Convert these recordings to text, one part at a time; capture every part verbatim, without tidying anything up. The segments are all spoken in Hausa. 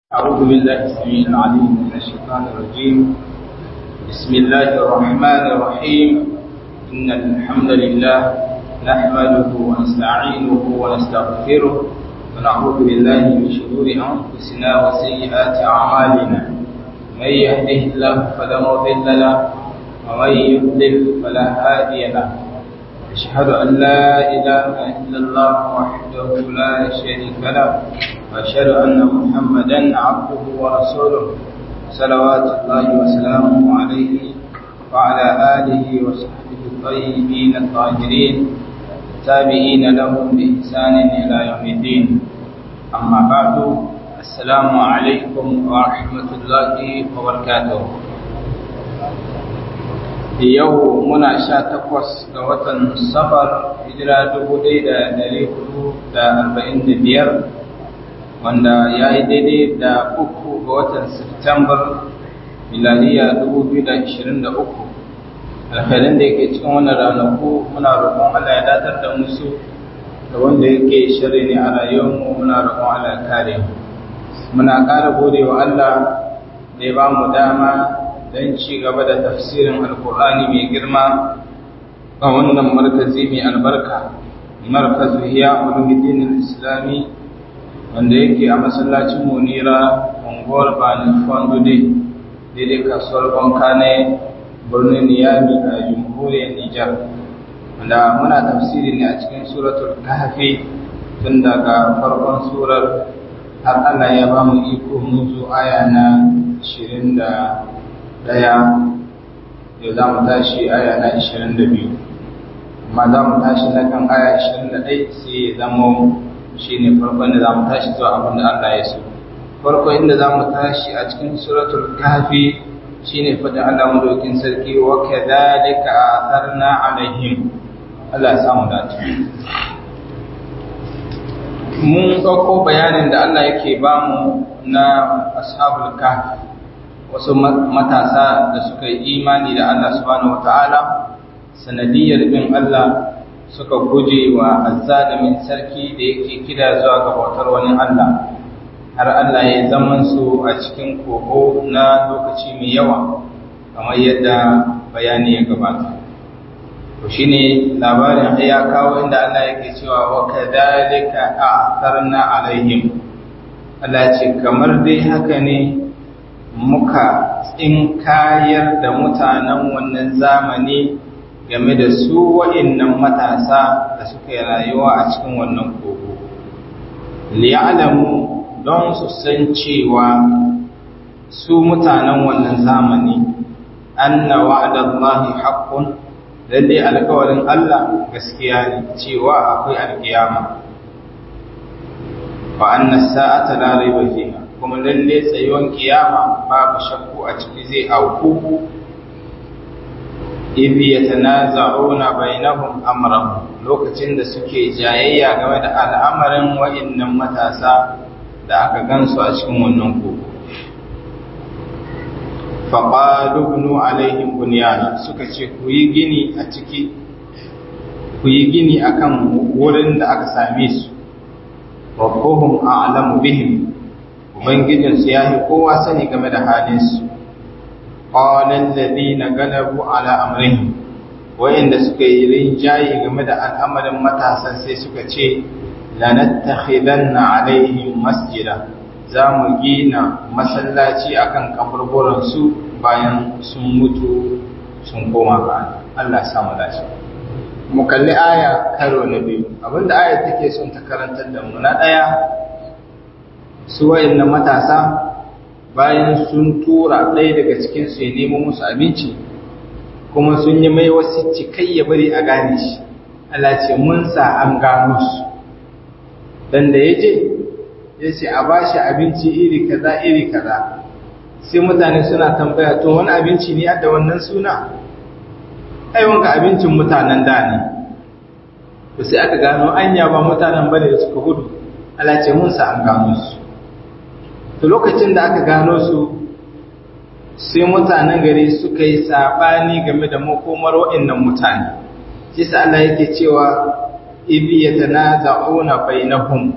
أعوذ بالله السميع العليم من الشيطان الرجيم. بسم الله الرحمن الرحيم. إن الحمد لله نحمده ونستعينه ونستغفره ونعوذ بالله من شرور أنفسنا وسيئات أعمالنا. من يهده الله فلا مضل له ومن يضلل فلا هادي له. أشهد أن لا إله إلا الله وحده لا شريك له وأشهد أن محمدا عبده ورسوله صلوات الله وسلامه عليه وعلى آله وصحبه الطيبين الطاهرين التابعين لهم بإحسان إلى يوم الدين. أما بعد، السلام عليكم ورحمة الله وبركاته. yau muna sha takwas ga watan safar hijira dubu ɗaya da ɗari hudu da arba'in da biyar wanda ya yi daidai da uku ga watan Septembar miladiya dubu biyu da ashirin da uku. Alkhairin da yake cikin wannan ranaku muna roƙon Allah ya datar da musu da wanda yake shirri ne a rayuwarmu muna roƙon Allah ya kare mu. Muna ƙara gode wa Allah da ya ba mu dama don ci gaba da tafsirin alkur'ani mai girma a wannan markazi mai albarka, markazu hiya ulumuddin islami, wanda yake a masallacin munira unguwar bani fondude daidai kasuwar bankane birnin niyami a jamhuriyar nijar, wanda muna tafsiri ne a cikin suratul kahfi tun daga farkon surar har Allah ya ba mu iko mun zo aya na ashirin da daya. Yau za mu tashi aya na ashirin da biyu, amma za mu tashi na kan aya ashirin da ɗaya sai ya zama shi ne farkon da za mu tashi zuwa abin da Allah ya so. Farko inda za mu tashi a cikin suratul kahfi shi ne faɗin Allah madaukin sarki, wa kadhalika atharna alaihim. Allah ya samu dace. Mun ɗauko bayanin da Allah yake bamu na ashabul kahfi, wasu matasa da suka yi imani da Allah subhanahu wata'ala sanadiyar bin Allah suka guje wa azzalimin sarki da yake kira zuwa ga bautar wani Allah, har Allah ya zaman su a cikin kogo na lokaci mai yawa kamar yadda bayani ya gabata. To shine labarin ya kawo inda Allah yake cewa wa kadhalika a'tharna alaihim. Allah ya ce kamar dai haka ne muka tsinkayar da mutanen wannan zamani game da su wa'innan matasa da suka yi rayuwa a cikin wannan kogo, liya'lamu don su san cewa su mutanen wannan zamani anna wa'dallahi haqqun, lalle alƙawarin Allah gaskiya ne cewa akwai alƙiyama, wa anna as-sa'ata la rayba fiha, kuma lalle tsayuwan kiyama babu shakku a ciki zai auku. idh yatanaza'una bainahum amrahum, lokacin da suke jayayya game da al'amarin wa'annan matasa da aka gansu a cikin wannan kogo. faqalu ibnu alaihim bunyana, suka ce ku yi gini a ciki, ku yi gini akan wurin da aka same su. rabbuhum a'lamu bihim, ubangijinsu ya yi kowa sani game da halinsu. ƙwanan ladina galabu ala amrihim, wa'inda suka yi rinjaye game da al'amarin matasan sai suka ce lanattakhidanna alaihim masjida, za mu gina masallaci akan kaburburansu bayan sun mutu sun koma ga Allah. Samu dace. Mu kalli aya karo na biyu, abinda aya take son ta karantar da mu. Na ɗaya, su wa'innan matasa bayan sun tura ɗaya daga cikinsu ya nemo musu abinci, kuma sun yi mai wasu cikai ya bari a gane shi. Allah ce mun sa an gano su, dan da ya je ya ce a bashi abinci iri kaza iri kaza, sai mutane suna tambaya to wani abinci ne da wannan suna? ai wanka abincin mutanen da ne. to sai aka gano anya ba mutanen bane da suka gudu. Allah ce mun sa an gano su. to lokacin da aka gano su sai mutanen gari suka yi sabani game da makomar waɗannan mutane. shi sa Allah yake cewa idh yatanaza'una bainahum,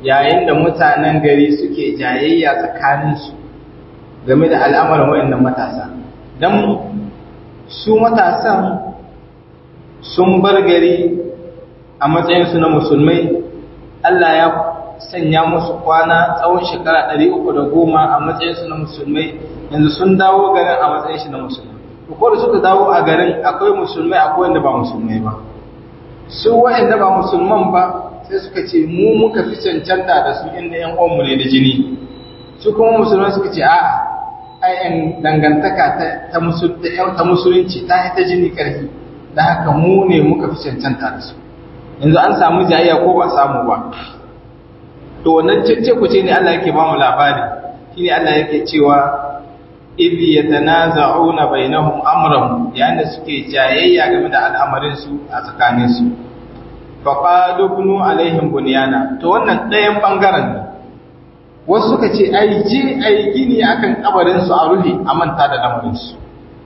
yayin da mutanen gari suke jayayya tsakaninsu game da al'amarin waɗannan matasa dan su matasan sun bar gari a matsayinsu na musulmai. Allah ya sanya musu kwana tsawon shekara ɗari uku da goma a matsayinsu na musulmai, yanzu sun dawo garin a matsayin shi na musulmai. Ko da suka dawo a garin akwai musulmai akwai wanda ba musulmai ba. Su waɗanda ba musulman ba sai suka ce mu muka fi cancanta da su inda ‘yan uwanmu ne da jini. Su kuma musulmai suka ce a'a, ayyan dangantaka ta musulunci ta yi ta jini ƙarfi, da haka mu ne muka fi cancanta da su. Yanzu an samu jayayya ko ba samu ba. To wannan cece ku ce ne Allah yake ba mu labari, shine Allah yake cewa idh yatanaza'una bainahum amrahum, yayin da suke jayayya game da al'amarin su a tsakanin su. Fa qalu bunu alaihim bunyana, to wannan ɗayan bangaren ne. Wasu suka ce ai je ai gini akan kabarin su a ruhi a manta da lamarin su.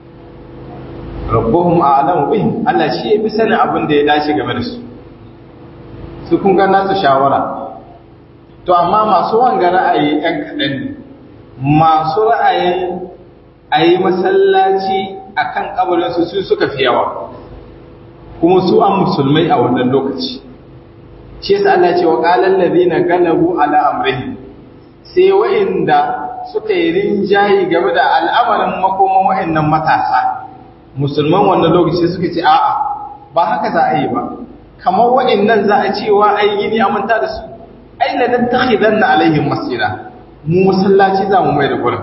Rabbuhum a'lamu bihim, Allah shi ya bi sanin abin da ya dace game da su. Su kun ga nasu shawara. To amma masu wanga ra'ayi ɗan kaɗan ne. Masu ra'ayin a yi masallaci a kan ƙabarinsu su suka fi yawa, kuma su an musulmai a wannan lokaci. Shi yasa Allah ce wa ƙalan ladina galabu ala amrihi, sai wa'inda suka yi rinjayi game da al'amarin makoman wa'innan matasa musulman wannan lokaci suka ce a'a ba haka za a yi ba, kamar wa'innan za a cewa ai gini a manta da su, ai la nattakhidanna alaihim masjida, mu masallaci za mu mai da gurin.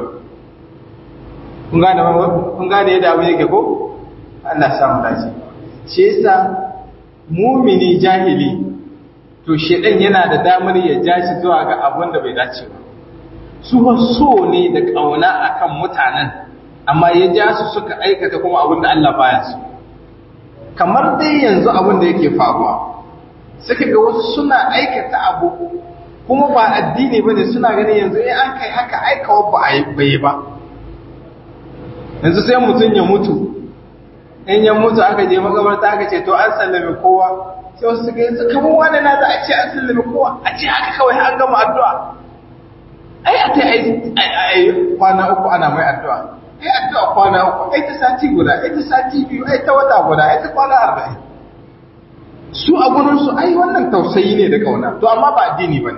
kun gane kun gane yadda abin yake ko Allah ya samu dace. Shi yasa mumini jahili to shedan yana da damar ya ja shi zuwa ga abin da bai dace ba. Su so ne da kauna akan mutanen, amma ya ja su suka aikata kuma abin da Allah baya so. Kamar dai yanzu abin da yake faruwa, suka ga wasu suna aikata abu kuma ba addini bane, suna ganin yanzu eh an kai haka aikawa ba a bai ba. Yanzu sai mutum ya mutu, in ya mutu aka je makabarta aka ce to an sallame kowa, sai wasu suka yi su kamar wani na za a ce an sallame kowa, a ce haka kawai an gama addu'a. Ai a ta ai kwana uku ana mai addu'a, ai addu'a kwana uku, ai ta sati guda, ai ta sati biyu, ai ta wata guda, ai ta kwana arba'in. Su a gurinsu ai wannan tausayi ne da kauna, to amma ba addini ba ne.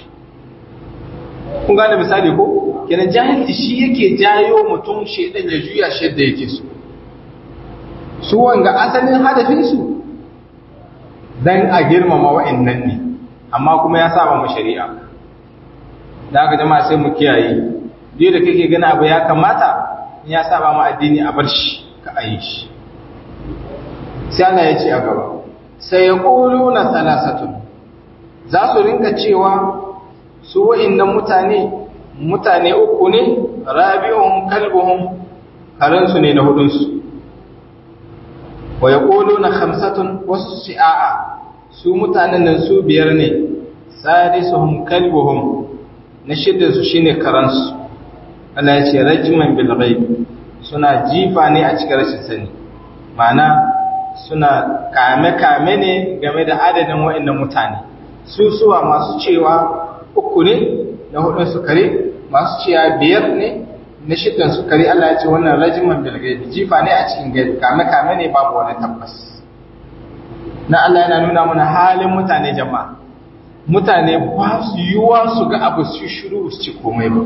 Kun gane misali ko? Kenan jahilci shi yake jayo mutum shedan ya juya shi yadda yake so. Su wanga asalin hadafinsu dan a girmama wa'annan ne, amma kuma ya saba mu shari'a. Da haka jama'a sai mu kiyaye, duk da kake gani abu ya kamata, in ya saba mu addini a bar shi ka ayi shi. Sai Allah ya ce a gaba, sai ya ƙulu na salasatun, za su rinka cewa su wa'innan mutane mutane uku ne, rabi'un kalbuhum, karansu ne na hudunsu. Wa ya ƙulu na hamsatun, wasu shi'a'a, su mutanen nan su biyar ne, sadisuhum kalbuhum, na shiddansu shi ne karansu. Allah ya ce rajiman bilghaib, suna jifa ne a cikin rashin sani, ma'ana suna kame-kame ne game da adadin wa'annan mutane. Su suwa masu cewa uku ne, na hudun su kare, masu cewa biyar ne, na shidan su kare. Allah ya ce wannan rajiman bilghaib, jifa ne a cikin gaibi, kame-kame ne babu wani tabbas. Na Allah yana nuna mana halin mutane jama'a. Mutane ba su yiwuwa su ga abu su shiru su ci komai ba.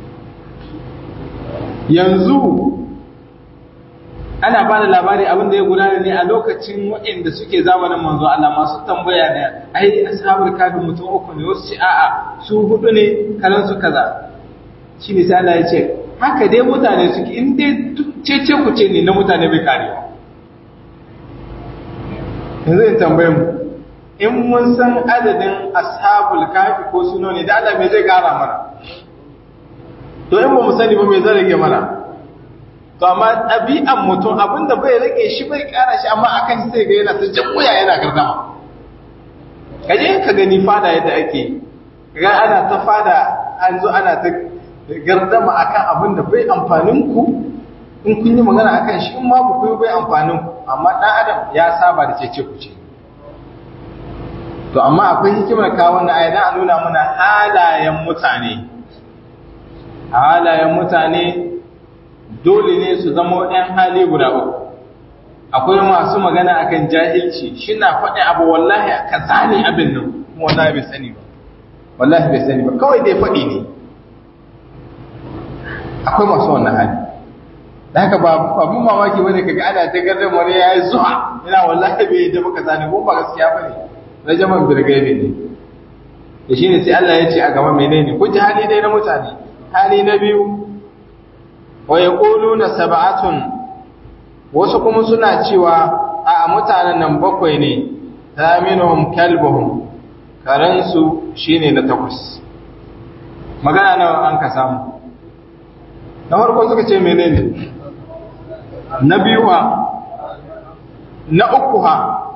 Yanzu ana ba da labari abin da ya gudana ne a lokacin waɗanda suke zamanin manzo Allah, masu tambaya da ai ashabul kafin mutum uku ne, wasu ce a'a su hudu ne, kalan su kaza. Shi ne sai Allah ya ce haka dai mutane suke, in dai cece ku ce ne na mutane bai karewa. Yanzu in tambaye mu, in mun san adadin ashabul kafi ko suno ne, da Allah me zai kara mana? To in ba mu sani ba me zai rage mana? To amma ɗabi'an mutum abinda bai rage shi bai ƙara shi, amma akan shi sai ga yana ta jamuya yana gardama. Kaje ka gani fada yadda ake, ga ana ta fada an zo ana ta gardama akan abinda bai amfanin ku, in kun yi magana akan shi in ma ba ku bai amfanin ku, amma ɗan adam ya saba da cece ku ce. to amma akwai hikimar kawo wannan aya dan a nuna mana halayen mutane halayen mutane dole ne su zama ɗan hali guda uku. Akwai masu magana akan jahilci shi na faɗi abu wallahi a kaza ne abin nan kuma wallahi bai sani ba wallahi bai sani ba kawai dai faɗi ne. Akwai masu wannan hali da haka ba abun mamaki bane kaga ana ta gardar wani yayi zuwa ina wallahi bai da baka zani ko ba gaskiya bane rajaman birgaibe ne da shine sai Allah ya ce a gaba menene ku ji hali dai na mutane. Hali na biyu wa yaquluna sab'atun wasu kuma suna cewa a mutanen nan bakwai ne thaminuhum kalbuhum karansu shine na takwas. Magana nawa an ka samu? Na farko suka ce menene? Na biyu ha? Na uku ha?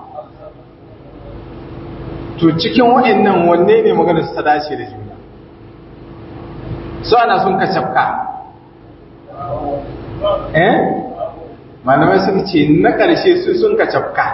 To cikin waɗannan wanne ne maganar su ta dace da juna? Su ana sun ka cafka. Eh? Malamai suka ce na ƙarshe su sun ka cafka.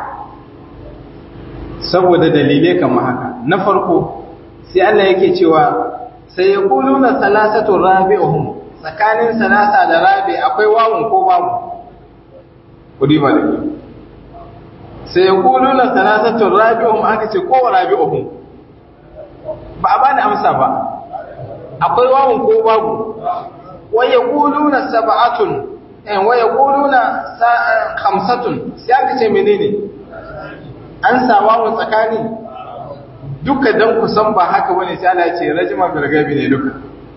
Saboda dalilai kamar haka. Na farko, sai Allah yake cewa sai ya kulu na salasatun rabi'uhum tsakanin salasa da rabi akwai wawun ko babu? Kudi ba da yi. Sai ya kulu na salasatun rabi'uhum aka ce kowa rabi'uhum. Ba a ba ni amsa ba. Akwai wawun ko babu? Wa ya kulu na saba'atun, wa ya kulu na hamsatun, sai aka ce menene? An sa wawun tsakani? Duka don kusan ba haka wani sai Allah ce rajima bilgabi ne duka.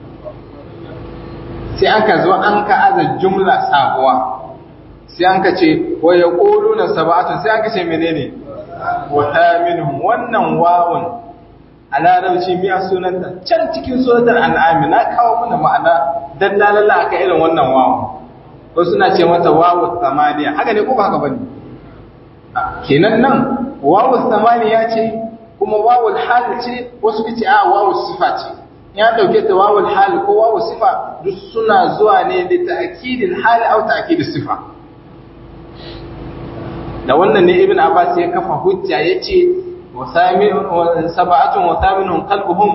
Sai aka zo an ka aza jumla sabuwa. Sai an ka ce wa yaquluna sab'atun sai aka ce menene? Wa aminhum wannan wawun a larabci miya sunanta can cikin suratul an'am na kawo mana ma'ana dallalalla aka irin wannan wawun. Ko suna ce mata wawu samaniya. Haka ne ko ba haka bane? Kenan nan wawu samaniya ce kuma wawul hal ce wasu kace a wawul sifa ce ya dauke ta wawul hal ko wawul sifa duk suna zuwa ne da ta'kidil hal au ta'kidis sifa. Da wannan ne ibn abbas ya kafa hujja yace wasamin sab'atun wa thaminun qalbuhum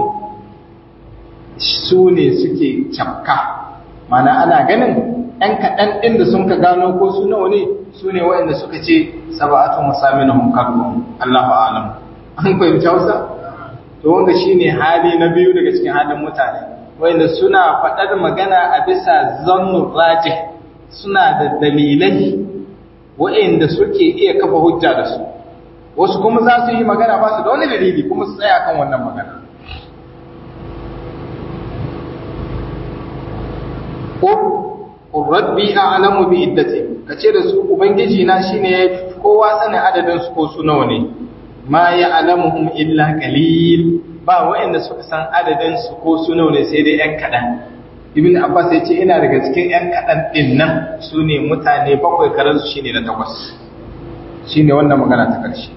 su ne suke cafka mana ana ganin ɗan kaɗan ɗin da sun ka gano ko su nawa ne su ne waɗanda suka ce sab'atun wa thaminun qalbuhum Allahu a'lam. An fahimci Hausa? To wanda shine hali na biyu daga cikin halin mutane wanda suna faɗar magana a bisa zannur rajih suna da dalilai wanda suke iya kafa hujja da su wasu kuma za su yi magana ba su da wani dalili kuma su tsaya kan wannan magana ko rabbi a'lamu bi iddati kace da su ubangiji na shine ya kowa sanin adadin su ko su nawa ne ma ya alamuhum illa qalil ba wa'anda suka san adadin su ko su nawa ne sai dai yan kadan ibn abbas ya ce ina daga cikin yan kadan din nan sune mutane bakwai karan su shine na takwas shine wannan magana ta karshe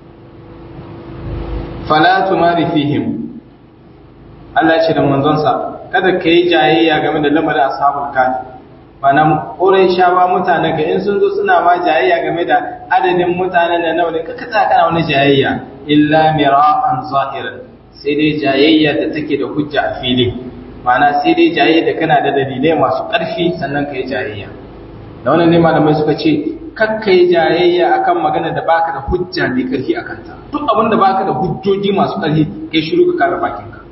fala tumari fihim Allah ya ce da manzon sa kada kai jayayya game da lamarin ashabul kafi mana Qurayshawa mutanen ka in sun zo suna ma jayayya game da adadin mutanen da nawa ne kaka tsaya kana wani jayayya illa mira'an zahiran sai dai jayayya da take da hujja a fili mana sai dai jayayya da kana da dalilai masu ƙarfi sannan kai jayayya da wannan ne malamai suka ce kakkai jayayya akan magana da baka da hujja ne ƙarfi akan ta duk abin da baka da hujjoji masu ƙarfi kai shiru ka kare bakinka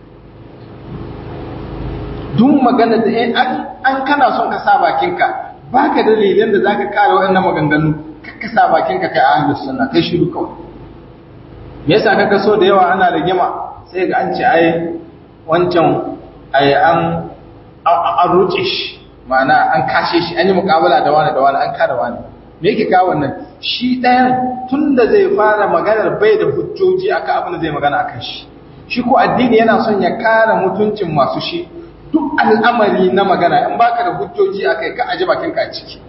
duk magana da an kana son ka sa bakinka baka da dalilan da zaka kare wannan maganganu ka sa bakinka kai ahlus sunna kai shiru kawai me yasa kaga so da yawa ana rigima sai ga an ce ai wancan ai an an ruce shi ma'ana an kashe shi an yi muƙabala da wani da wani an kada wani me yake kawo wannan shi ɗayan tunda zai fara maganar bai da hujjoji akan abin da zai magana akan shi shi ko addini yana son ya kare mutuncin masu shi duk al'amari na magana in baka da hujjoji akai ka aje bakinka a ciki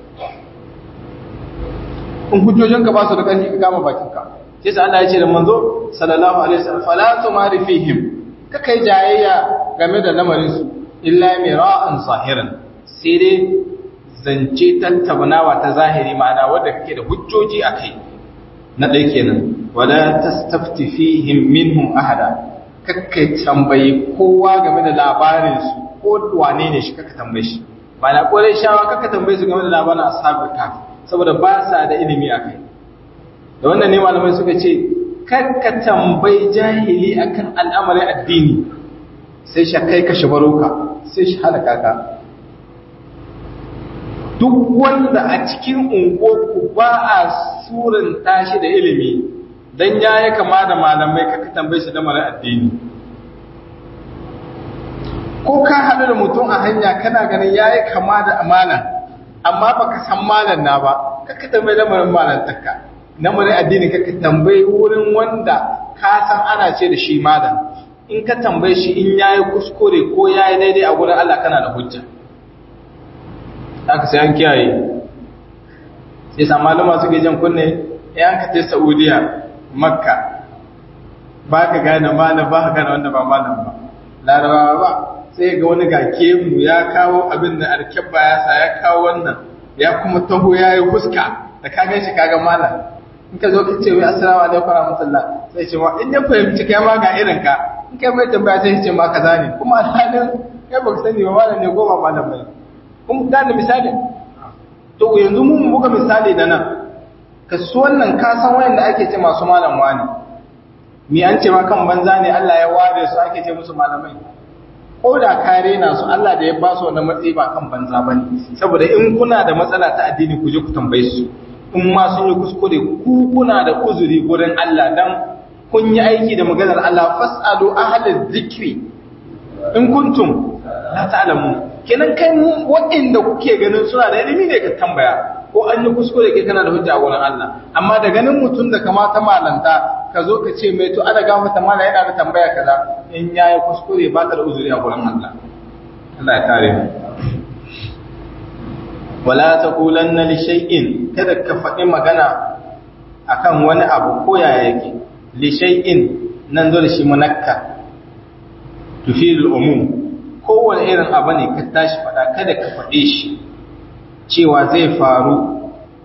in hujjojinka ba su da ƙarfi ka kama bakinka sai sa Allah ya ce da manzo sallallahu alaihi wasallam fala tumari fihim ka kai jayayya game da lamarin su illa mira'an zahiran sai dai zance tattaunawa ta zahiri ma'ana wanda kake da hujjoji akai na dai kenan wala tastafti fihim minhum ahada kakkai tambayi kowa game da labarin su ko wane ne shi kakka tambaye shi ba na kore shawa kakka tambaye su game da labarin ashabul kahf saboda ba sa da ilimi akai da wannan ne malamai suka ce kakka tambayi jahili akan al'amarin addini sai shi kai ka shabaruka sai shi halaka ka duk wanda a cikin unguwarku ba a surin tashi da ilimi dan yayi kama da malamai kakka tambaye shi da mara addini ko ka haɗu da mutum a hanya kana ganin yayi kama da amalan amma baka san malan na ba kakka tambaye da mara malantarka na mara addini kakka tambaye wurin wanda ka san ana ce da shi malam in ka tambaye shi in yayi kuskure ko yayi daidai a gurin Allah kana da hujja haka sai an kiyaye sai sa malama suke jan kunne yan ka je Saudiya Makka ba ka gane malam ba ka gane wanda ba malam ba Larabawa ba sai ga wani gake mu ya kawo abin da alkebba ya sa ya kawo wannan ya kuma taho yayi fuska da ka ganshi kaga malam in ka zo ka ce wai assalamu alaikum warahmatullah sai ce wa in ya fahimci kai ma ga irin ka in kai mai tambaya sai ce ma kaza ne kuma alhalin kai ba ka sani ba malam ne ko ba malam bane kun gane misali to yanzu mun buga misali da nan ka so wannan ka san wayanda ake ce masu malam wani mi an ce ma kan banza ne Allah ya ware su ake ce musu malamai ko da kare na su Allah da ya ba su wannan matsayi ba kan banza bane saboda in kuna da matsala ta addini ku je ku tambaye su in ma sun yi kuskure ku kuna da uzuri gurin Allah dan kun yi aiki da maganar Allah fasalu ahlal zikri in kuntum la ta'lamun kenan kai waɗanda kuke ganin suna da ilimi ne ka tambaya ko an yi kuskure ke kana da hujja a wurin Allah amma da ganin mutum da kamata malanta ka zo ka ce mai to ana gafata mala yana da tambaya kaza in yayi kuskure ba ka da uzuri a wurin Allah Allah ya kare mu wala taqulanna li shay'in kada ka faɗi magana akan wani abu ko yaya yake li shay'in nan zo da shi munakka tufidul umum kowane irin abu ne ka tashi faɗa kada ka faɗe shi cewa zai faru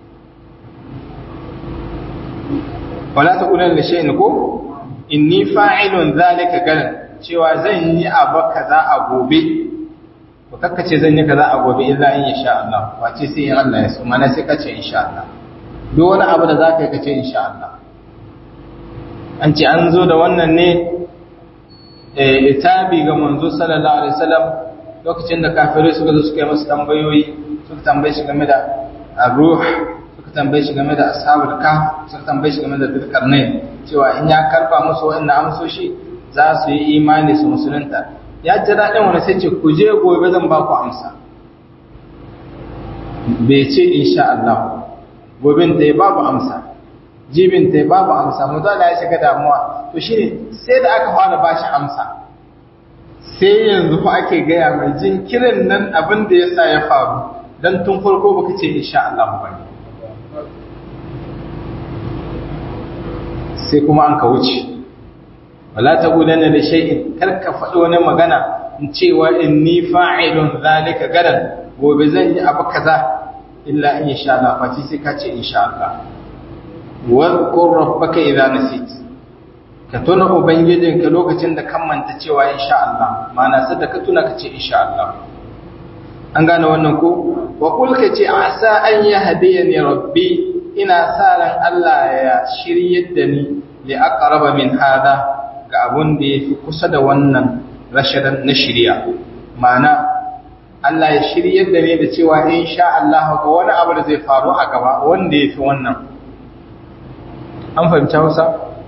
wala ta ƙunan da shi ko inni fa'ilun zalika ganin cewa zan yi abu kaza a gobe ko kakkace zan yi kaza a gobe illa in insha Allah wace sai in Allah ya so mana sai kace insha Allah duk wani abu da zaka yi kace insha Allah an ce an zo da wannan ne itabi ga manzo sallallahu alaihi wasallam lokacin da kafirai suka zo suka yi masa tambayoyi suka tambaye shi game da ar-ruh suka tambaye shi game da ashabul kahf suka tambaye shi game da dukkarnai cewa in ya karba musu wannan amsoshi za su yi imani su musulunta ya ji daɗin wani sai ce ku je gobe zan ba ku amsa bai ce insha Allah gobin ta babu amsa jibin ta babu amsa mu dole ya shiga damuwa to shine sai da aka fara bashi amsa sai yanzu fa ake gaya mai jinkirin nan abin da yasa ya faru dan tun farko baka ce insha Allah ba sai kuma an ka wuce wala taqulanna li shay'in kar ka faɗi wani magana in cewa inni fa'ilun zalika gadan gobe zan yi abu kaza illa in insha Allah fa sai ka ce insha Allah wadhkur rabbaka idza nasit ka tuna ubangijinka lokacin da kan manta cewa insha Allah ma'ana sai da ka tuna ka ce insha Allah an gane wannan ko wa qul ka ce asa an yahdiyani rabbi ina sa ran Allah ya shiryar da ni li aqraba min hada ga abun da yafi kusa da wannan rashadan na shiriya ma'ana Allah ya shiryar da ni da cewa insha Allah ga wani abu da zai faru a gaba wanda yafi wannan an fahimci Hausa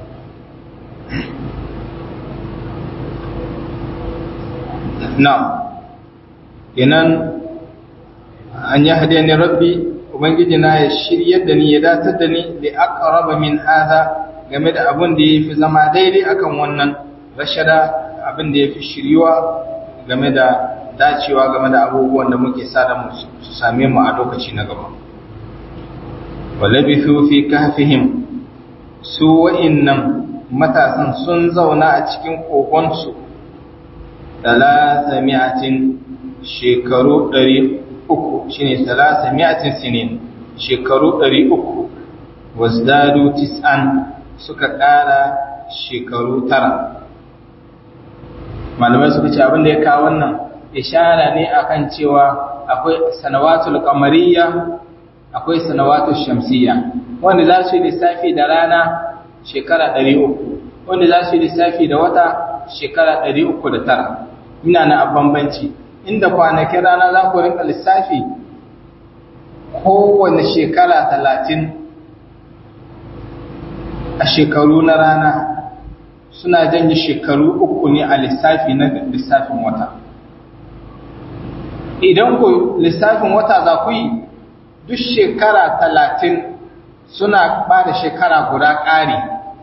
na'am kenan an yahdiyani rabbi ubangiji na ya shiryar da ni ya datar da ni li aqraba min hada game da abin da yafi zama daidai akan wannan rashada abin da yafi shiryuwa game da dacewa game da abubuwan da muke sa da mu su same mu a lokaci na gaba walabithu fi kahfihim su wa'innan matasan sun zauna a cikin kokonsu talata mi'atin shekaru ɗari uku shine talata mi'atin sinin shekaru ɗari uku wasdadu tis'an suka ƙara shekaru tara. Malamai suka ce abin da ya kawo wannan ishara ne akan cewa akwai sanawatul qamariyya akwai sanawatul shamsiyya, wanda za su yi lissafi da rana shekara ɗari uku, wanda za su yi lissafi da wata shekara ɗari uku da tara. Ina na bambanci inda kwanakin rana za ku rinka lissafi kowane shekara talatin a shekaru na rana suna janye shekaru uku ne a lissafi na lissafin wata. Idan ku lissafin wata za ku yi duk shekara talatin suna ba da shekara guda ƙari.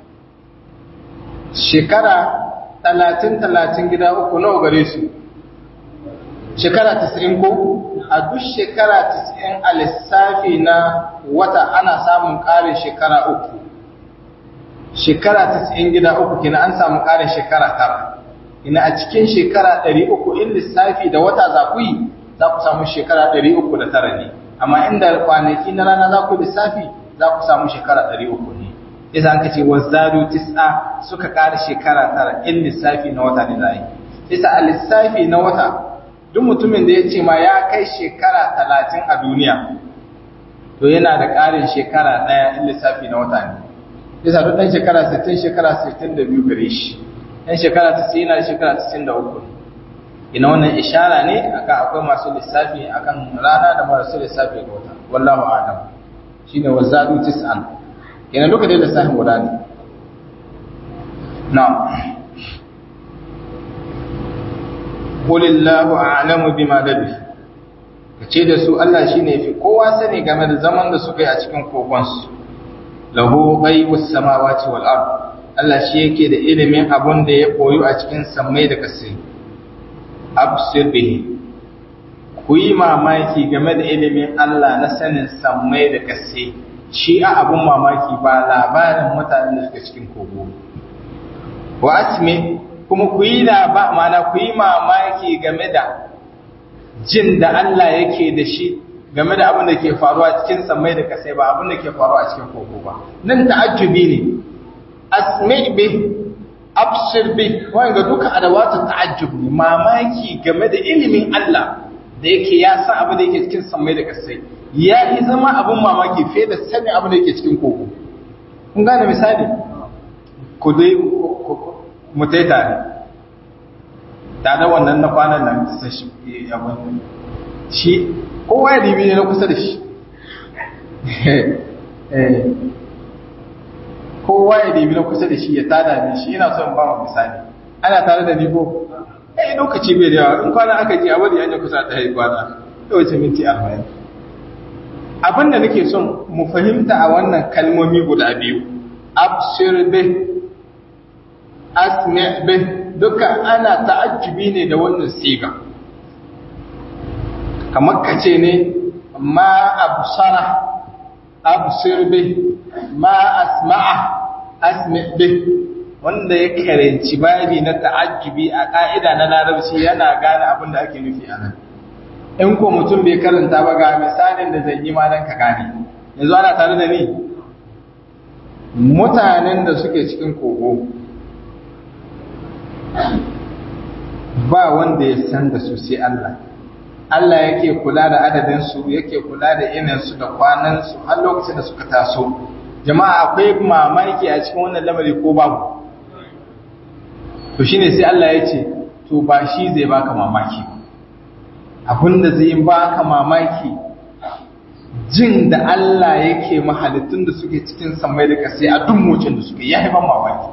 Shekara talatin talatin gida uku nawa gare su? Shekara tasirin ko? A duk shekara tasirin a lissafi na wata ana samun ƙarin shekara uku. Shekara tasirin gida uku kina an samu ƙarin shekara tara. Ina a cikin shekara ɗari uku in lissafi da wata za ku yi za ku samu shekara ɗari uku da tara ne. Amma inda kwanaki na rana za ku lissafi za ku samu shekara ɗari uku ne. Isa an kace wazzadu tis'a suka ƙara shekara tara in lissafi na wata ne za yi. Isa a lissafi na wata duk mutumin da ya ce ma ya kai shekara talatin a duniya to yana da ƙarin shekara ɗaya in lissafi na wata ne. Isa duk ɗan shekara sittin shekara sittin da biyu gare shi, ɗan shekara tasa'in yana da shekara tasa'in da uku. Ina wannan ishara ne akan akwai masu lissafi akan rana da masu lissafi ga wata. Wallahu a'lam. Shine wazzadu tis'an. Ina duka dai lissafin guda ne. Na'am. Qulillahu a'lamu bima labith. Kace da su Allah shine fi kowa sani game da zaman da suka yi a cikin kogon su. Lahu ghaibus samawati wal ard. Allah shi yake da ilimin abun da ya koyo a cikin sammai da ƙasai. Absir bihi. Ku yi mamaki game da ilimin Allah na sanin sammai da ƙasai. Shi a abun mamaki ba labarin mutanen da suka cikin kogo. Wa asmi kuma ku yi laba mana ku yi mamaki game da jin da Allah yake da shi game da abin da ke faruwa cikin sammai da ƙasai ba abin da ke faruwa a cikin kogo ba. Nan ta'ajjubi ne. Asmi bi absir bi wanda duka adawatu ta'ajjub ne, mamaki game da ilimin Allah da yake ya san abin da yake cikin sammai da ƙasai. Ya yi zama abin mamaki fiye da sani abin da yake cikin kogo. Kun gane misali? Ku dai mu tai tare. Da da wannan na kwanan nan sai shi abin shi kowa ya dibi ne na kusa da shi. Eh kowa ya dibi na kusa da shi ya tada ni shi ina son ba mu misali. Ana tare da ni ko eh lokaci bai da yawa in kwana aka ji a wani yanya kusa ta yi kwana. Yawancin minti arba'in. Abin da nake son mu fahimta a wannan kalmomi guda biyu, absir bih, asmi' bih, duka ana ta'ajjubi ne da wannan siga. Kamar kace ne ma absara absir bih, ma asma'a asmi' bih. Wanda ya karanci babi na ta'ajjubi a ka'ida na larabci yana gane abin da ake nufi a nan. In ko mutum bai karanta ba ga misalin da zan yi ma dan ka gane. Yanzu ana tare da ni mutanen da suke cikin kogo ba wanda ya san da su sai Allah. Allah yake kula da adadin su, yake kula da inin su da kwanan su har lokacin da suka taso. Jama'a akwai mamaki a cikin wannan lamari ko babu? To shine sai Allah ya ce to ba shi zai baka mamaki ba. Abinda zai baka mamaki jin da Allah yake mahalittun da suke cikin samai da kasai a duk mocin da suke yayi ban mamaki.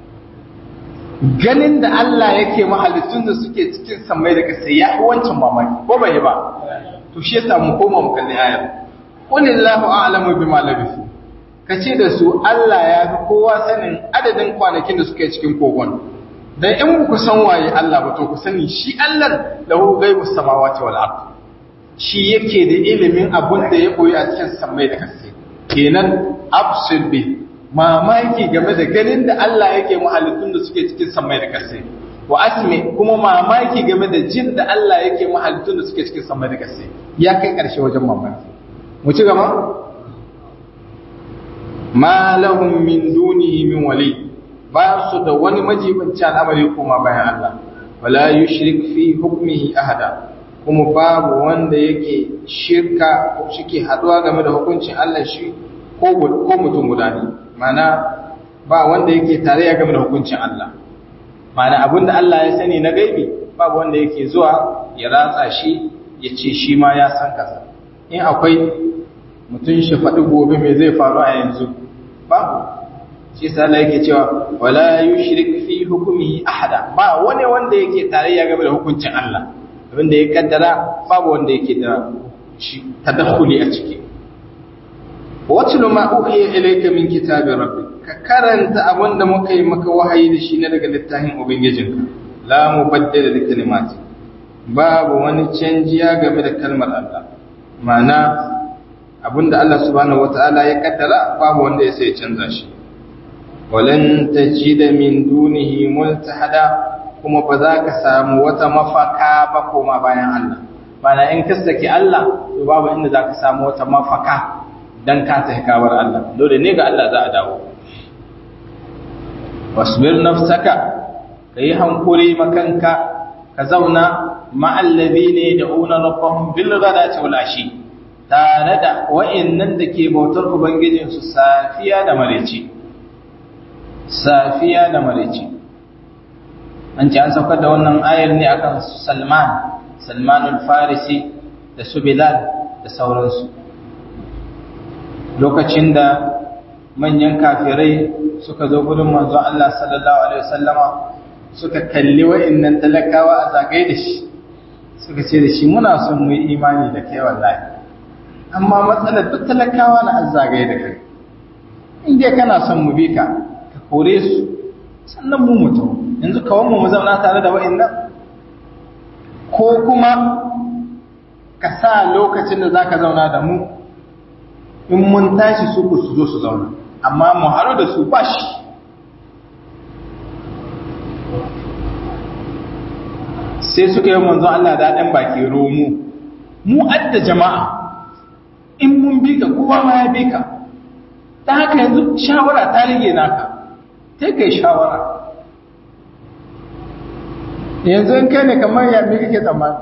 Ganin da Allah yake mahalittun da suke cikin samai da kasai yayi wancan mamaki ko bai ba? To shi yasa mu koma mu kalli ayar. Qulillahu a'lamu bima labithu. Kace da su Allah ya fi kowa sanin adadin kwanakin da suke cikin kogon. Dan in ku san waye Allah ba to ku sani shi Allah lahu ghaibus samawati wal ard. Shi yake da ilimin abun da ya koyi a cikin samai da kasai. Kenan absir bi mamaki game da ganin da Allah yake muhallitun da suke cikin samai da kasai. Wa asmi kuma mamaki game da jin da Allah yake muhallitun da suke cikin samai da kasai. Ya kai karshe wajen mamaki. Mu ci gaba? ma lahum min dunihi min wali, ba su da wani majibinci al'amari kuma bayan Allah, wala yushrik fi hukmihi ahada, kuma babu wanda yake shirka ko shike haduwa game da hukuncin Allah shi ko ko mutum guda ne, mana ba wanda yake tarayya game da hukuncin Allah, mana abinda Allah ya sani na gaibi babu wanda yake zuwa ya ratsa shi ya ce shi ma ya san kaza. In akwai mutum shi faɗi gobe me zai faru a yanzu babu. Shi sa Allah yake cewa wala yushrik fi hukmihi ahada, ba wani wanda yake tarayya game da hukuncin Allah, abinda ya kaddara babu wanda yake da shi tadakhuli a ciki. watlu ma uhiya ilayka min kitabi rabbik, ka karanta abinda muka yi maka wahayi da shi na daga littafin ubangijinka, la mubaddala li kalimati, babu wani canjiya game da kalmar Allah, ma'ana abinda Allah subhanahu wataala ya kaddara babu wanda ya sai canza shi. walan tajida min dunihi multahada, kuma ba za ka samu wata mafaka ba koma bayan Allah, ma'ana in ka saki Allah to babu inda za ka samu wata mafaka dan ka tafi kabar Allah, dole ne ga Allah za a dawo. wasbir nafsaka, kai hankuri makanka, ka zauna ma'al ladina yad'una rabbahum bil ghadati wal ashi, tare da wa'annan da ke bautar ubangijin su safiya da mareci, safiya da mareci. An ce an saukar da wannan ayar ne akan Salman Salmanul Farisi da su Bilal da sauransu, lokacin da manyan kafirai suka zo gudun manzon Allah sallallahu alaihi wasallama suka kalli wa'annan talakawa a zagaye da shi, suka ce da shi muna son mu yi imani da kai wallahi, amma matsalar duk talakawa na azzagaye da kai, in dai kana son mu bi ka ka kore su sannan mu mutum, yanzu kawan mu mu zauna tare da wa'annan, ko kuma ka sa lokacin da zaka zauna da mu in mun tashi su ku su zo su zauna, amma mu haɗu da su bashi. Sai suka yi manzon Allah daɗin baki romu, mu adda jama'a, in mun bi ka kowa ma ya bi ka, ta haka yanzu shawara ta rage naka, ta kai shawara. Yanzu in kai ne kamar ya mi kake tsammani,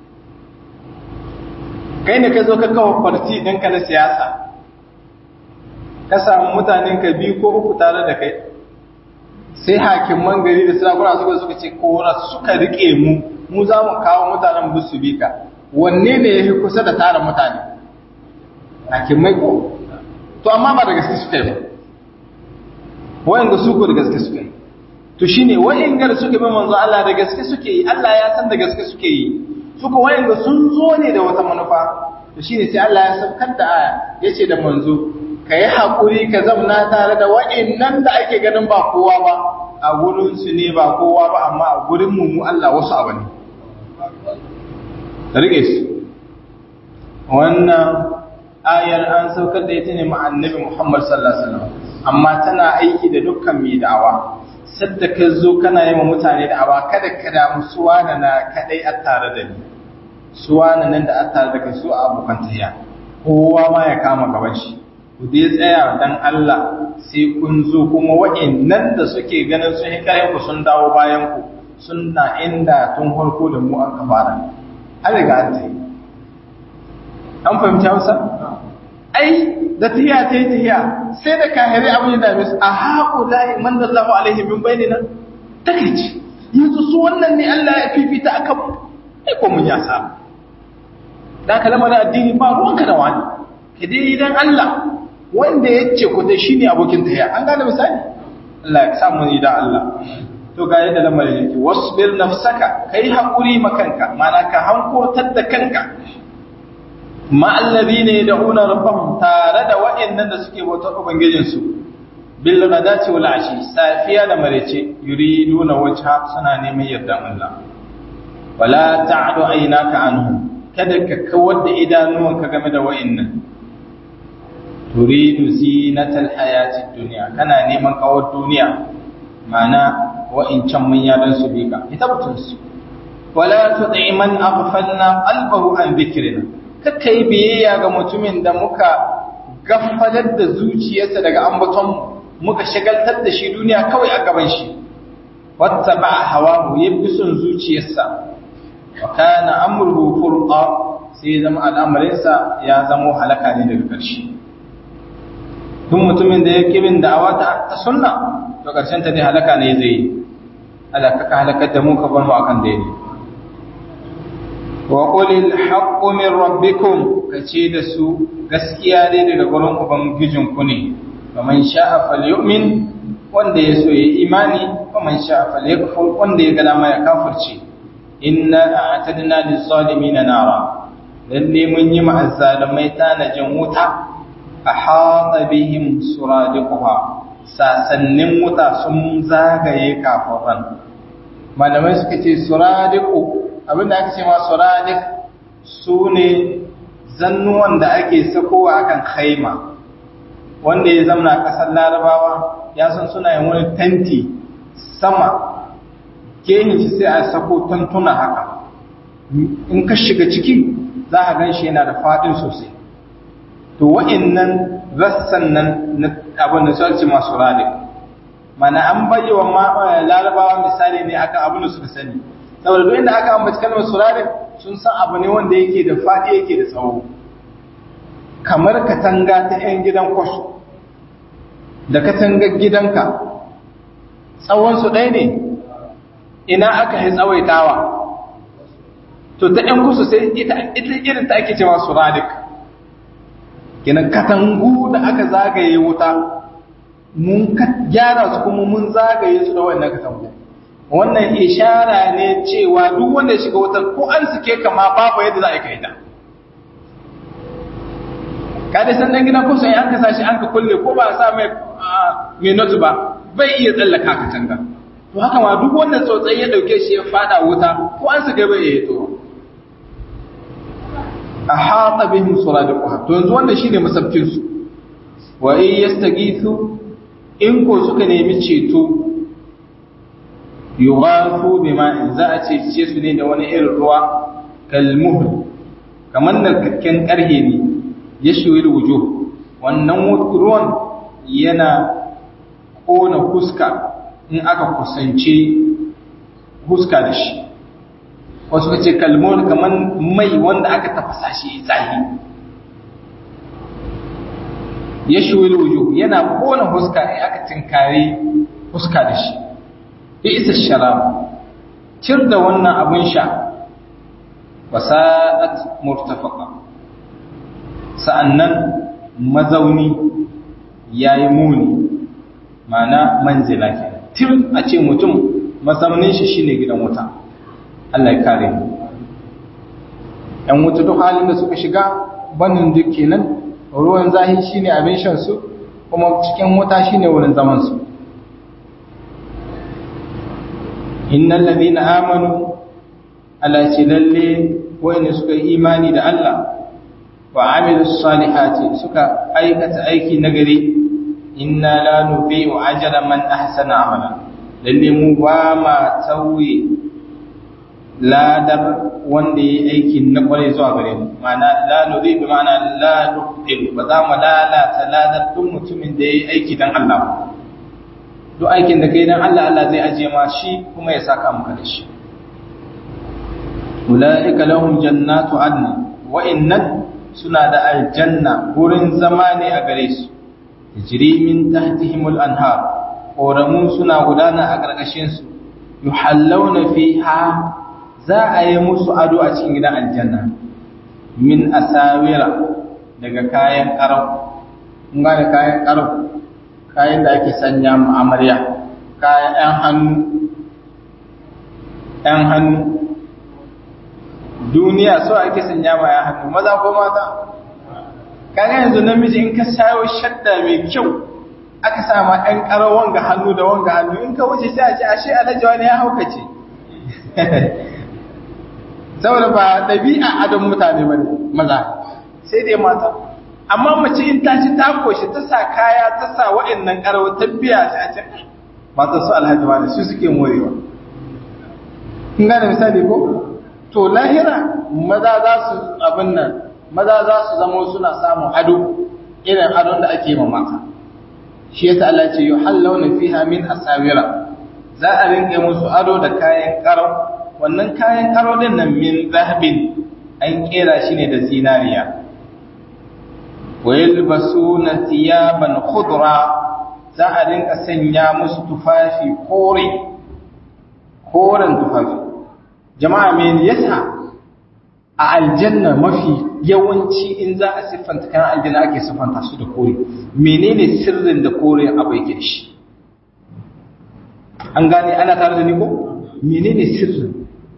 kai ne ka zo ka kawo farti ɗinka na siyasa, ka samu mutanen ka biyu ko uku tare da kai, sai hakiman gari da sarakuna suka suka ce kora suka rike mu, mu za mu kawo mutanen busu bi ka, wanne ne ya fi kusa da tara mutane? Hakimai ko? To amma ba da gaske suka yi ba, wayan ga su ko da gaske suka yi. To shine wayan ga suka bi manzo Allah da gaske suke yi, Allah ya san da gaske suke yi, suka wayan ga sun zo ne da wata manufa. To shine sai Allah ya saukar da aya yace da manzo ka yi haƙuri ka zamna tare da wa'innan da ake ganin ba kowa ba, a gurinsu ne ba kowa ba, amma a gurin mu Allah wasu abu ne. Rike su. Wannan ayar an saukar da ita ne ma annabi Muhammad sallallahu alaihi wasallam, amma tana aiki da dukkan mai da'awa. Sadda ka zo kana yi wa mutane da'awa, kada ka damu suwana na kadai a tare da ni, suwana nan da a tare da kai su a abokan tahiya, kowa ma ya kama gaban shi. Ku dai tsaya dan Allah sai kun zo, kuma wa'annan da suke ganin sun yi kayan ku sun dawo bayan ku suna inda tun farko da mu an kafara, an riga an tayi. An fahimci Hausa? Ai da tiya ta yi tiya sai da kahiri abin da dame su, a haƙo la'i man da Allah alaihi min bainina takeici, yanzu su wannan ne Allah ya fifita akan mu, ai ko mun ya samu. Da kalmar addini ba ruwanka da wani, kidai idan Allah wanda ya ce ku dai shine abokin tahiya, an gane misali. Allah ya samu ni da Allah. To ga yadda lamarin yake, wasbir nafsaka, kai hakuri makanka, mana ka hankurtar da kanka, ma alladhina yad'una rabbahum, tare da wa'annan da suke bautar ubangijin su, bil ghadati wal ashi, safiya da marece, yuriduna wajha, suna neman yardan Allah. Wala ta'du aynaka anhum, kada ka kawar da idanuwanka game da wa'annan. Turidu zinatal hayatid dunya, kana neman kawar duniya, mana wa'incan manya dan su bi ka, ita mutun su. Wala tud'i man aghfalna qalbahu an dhikrina, kakkai biyayya ga mutumin da muka gaffalar da zuciyarsa daga ambaton muka shagaltar da shi duniya kawai a gaban shi wattaba hawahu yabi son zuciyarsa wa kana amruhu furqa sai zama al'amarinsa ya zama halaka ne daga ƙarshe duk mutumin da ya kibin da'awa ta sunna to ƙarshen ta dai halaka ne zai yi Allah ka halakar da mu ka bar mu akan daidai wa qulil haqqu min rabbikum kace da su gaskiya dai daga gurin ubangijin ku ne faman sha'a falyu'min wanda ya so yayi imani faman sha'a falyakfur wanda ya ga dama ya kafirce inna a'tadna liz-zalimin nara lalle mun yi ma'azzalimai tanajin wuta ahata bihim suradiquha sasannin wuta sun zagaye kafiran malamai suka ce suradiqu abinda aka ce ma suradiq sune zannuwan da ake sakowa akan khaima wanda ya zama a kasar larabawa ya san suna yin wani tanti sama gehen shi sai a sako tantuna haka in ka shiga ciki za a gan shi yana da faɗin sosai to wa'annan rassan nan na abin da suka ce masu radik mana an bayyana larabawa misali ne akan abin da suka sani saboda duk inda aka ambaci kalmar suradik sun san abu ne wanda yake da faɗi yake da tsawo kamar katanga ta 'yan gidan kwasho da katangar gidanka tsawonsu ɗaya ne ina aka yi tsawaitawa to ta 'yan kusa sai ita irin ta ake cewa suradik kinan katangu da aka zagaye wuta mun gyara su kuma mun zagaye su da wannan katangu wannan ishara ne cewa duk wanda ya shiga wutar ko an suke kama babu yadda za a kai ta kada san dan gidan kusa an ka sashi an ka kulle ko ba a sa mai mai notu ba bai iya tsallaka katanga to haka ma duk wannan tsotsai ya dauke shi ya fada wuta ko an suke bai iya to ahata bihim suradiquha to yanzu wannan shine masabkin su wa in yastaghithu in ko suka nemi ceto yughafu bima za a cece su ne da wani irin ruwa kalmuhl kamar narkakken karhe ne ya shuwil wujuh wannan ruwan yana kona huska in aka kusance huska da shi wasu kace kalmuhl kamar mai wanda aka tafasa shi tsayi ya shuwil wujuh yana kona huska in aka tinkare huska da shi isa sharab cir da wannan abin sha wasa'at murtafaqa sa'annan mazauni yayi muni mana manzila kenan tir a ce mutum mazaunin shi shine gidan wuta Allah ya kare mu yan wuta duk halin da suka shiga banin duk kenan ruwan zahi shine abin shan su kuma cikin wuta shine wurin zaman su innal ladina amanu ala lalle wayne suka yi imani da Allah wa amilus salihati suka aikata aiki nagari inna la nudhi'u ajra man ahsana amala lalle mu ba ma tauye ladar wanda yi aiki na kware zuwa gare mu ma'ana la nudhi bi ma'ana la nudhi ba za mu lalata ladar duk mutumin da yayi aiki dan Allah duk aikin da kai dan Allah Allah zai aje ma shi kuma ya saka maka da shi ulaika lahum jannatu adn wa innan suna da aljanna gurin zama ne a gare su tajri min tahtihimul anhar koramun suna gudana a karkashin su yuhallawna fiha za a yi musu ado a cikin gidan aljanna min asawira daga kayan karau kun gane kayan karau kayan da ake sanya mu amarya kayan ɗan hannu ɗan hannu duniya so ake sanya ma ya hannu maza ko mata kaga yanzu namiji in ka sayo shadda mai kyau aka sa ma ɗan ƙarar wanga hannu da wanga hannu in ka wuce sai a ce ashe alajawa ne ya haukace saboda ba ɗabi'a adon mutane ba ne maza sai dai mata amma mace in ta ci ta koshi ta sa kaya ta sa waɗannan ƙarar ta biya sai a ce mata su alhaji wani su suke morewa kun gane misali ko to lahira maza za su abin nan maza za su zama suna samun ado irin adon da ake ma mata shi yasa Allah ce yuhallawna fiha min asawira za a rinke musu ado da kayan karo wannan kayan karo din nan min zahabin an kera shi ne da zinariya wa yalbasuna thiyaban khudra za a rinka sanya musu tufafi kore koren tufafi jama'a me yasa a aljanna mafi yawanci in za a siffanta kan aljanna ake siffanta su da kore menene sirrin da kore abu yake da shi an gane ana tare da ni ko menene sirrin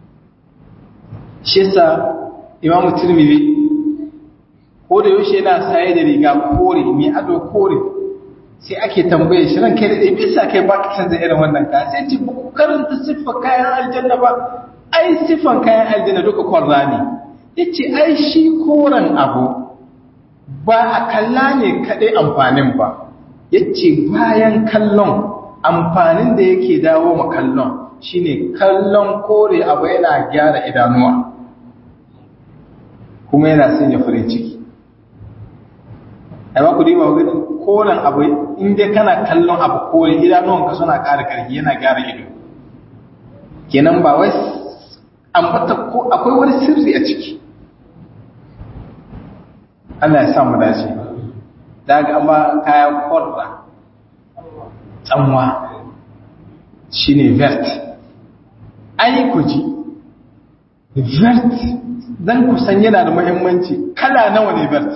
shi yasa Imam Tirmidhi ko da yaushe yana saye da riga kore mai ado kore sai ake tambaye shi ran kai da dai bisa kai ba ka canza irin wannan ka sai ce ba ku karanta siffar kayan aljanna ba ai siffar kayan aljanna duka kwarra ne yace ai shi koren abu ba a kalla ne kadai amfanin ba yace bayan kallon amfanin da yake dawo ma kallon shine kallon kore abu yana gyara idanuwa kuma yana sanya farin ciki ai ba ku dima gani koren abu inda kana kallon abu kore idanuwanka suna ƙara ƙarfi yana gyara ido kenan ba wai ambata ko akwai wani sirri a ciki Allah ya sa mu dace daga amma kaya korra tsanwa shine vert ai ku ji vert dan ku san yana da muhimmanci kala nawa ne vert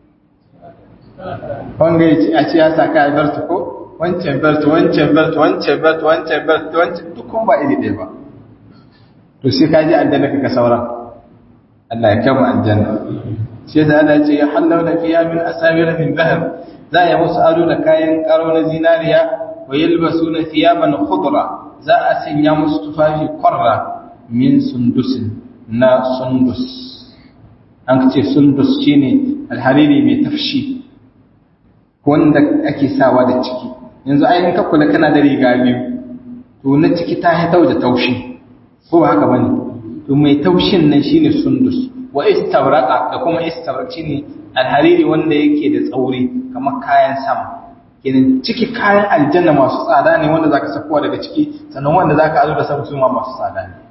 wanga yace a ce ya saka vert ko wancan vert wancan vert wancan vert wancan vert wancan dukkan ba iri ɗaya ba to sai ka ji aljanna ka sauran Allah ya kama aljanna sai da Allah ce ya halawna fiya min asawira min dhahab za ya musu ado da kayan karo na zinariya wa yalbasuna thiyaban khudra za a sanya musu tufafi qarra min sundusin na sundus an ce sundus shine alhariri mai tafshi wanda ake sawa da ciki yanzu ayin ka kula kana da riga biyu to na ciki ta haitau da taushi ko haka bane to mai taushin nan shine sundus wa istabraqa da kuma istabraq shine alhariri wanda yake da tsauri kamar kayan sama kenan ciki kayan aljanna masu tsada ne wanda zaka sakuwa daga ciki sannan wanda zaka azo da sama su ma masu tsada ne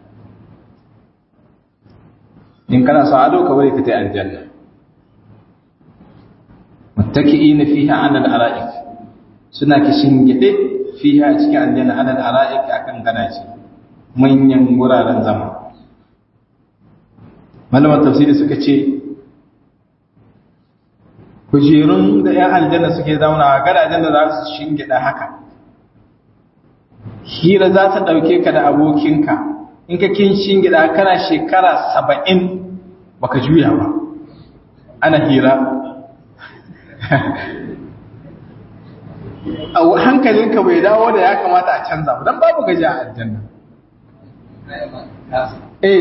in kana so ado ka bari ka tai aljanna muttaki'ina fiha 'ala al-ara'ik suna kishin gide fiha cikin aljanna 'ala al-ara'ik akan gadaje manyan wuraren zama malaman tafsiri suka ce kujerun da ‘yan aljanna suke zauna gadajen da za su shingida haka hira za ta ɗauke ka da abokinka in ka kin shingida kana shekara saba'in baka juya ba ana hira a hankalinka bai dawo da ya kamata a canza ba don babu gaji a aljanna eh